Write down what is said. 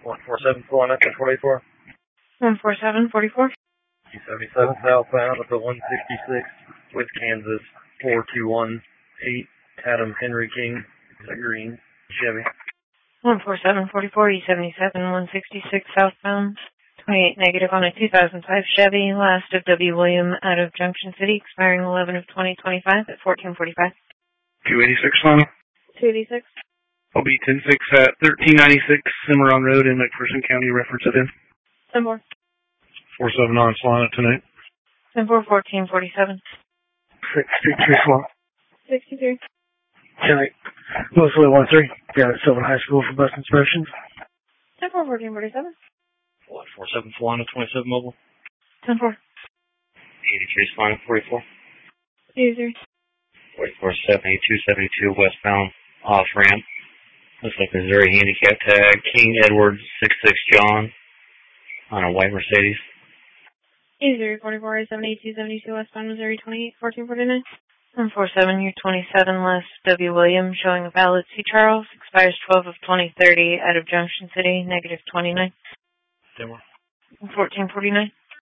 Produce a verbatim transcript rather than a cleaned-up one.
one four seven, flying up to forty-four. one four seven, forty-four. two seventy-seven southbound up to one sixty-six with Kansas, four two one eight, Adam Henry King, green, Chevy. one four seven, forty-four, E seventy-seven, one sixty-six southbound, twenty-eight negative on a two thousand five Chevy, last of W. William out of Junction City, expiring eleven of twenty twenty-five at fourteen forty-five. two eighty-six, Lana. two eighty-six. I'll be ten six at thirteen ninety-six Cimarron Road in McPherson County, reference it in. ten four. four seven nine, Solana tonight. ten four, fourteen forty-seven. six two three, Solana. sixty-three. Tonight. Mostly one three. Down at Sylvan High School for bus inspections. ten four, fourteen forty-seven. one four seven, Solana, twenty-seven mobile. ten four. eighty-three, Solana, forty-four. eighty-three. forty-four, seventy-two, seventy-two, westbound, off ramp. Looks like Missouri handicap tag, King Edwards, six six John, on a white Mercedes. eighty-three, forty-four, seventy-two, seventy-two, westbound, Missouri, twenty-eight, fourteen forty-nine. one four seven, you're twenty-seven, last W. William, showing a valid C. Charles, expires twelve of twenty thirty, out of Junction City, negative twenty-nine. ten more. fourteen forty-nine.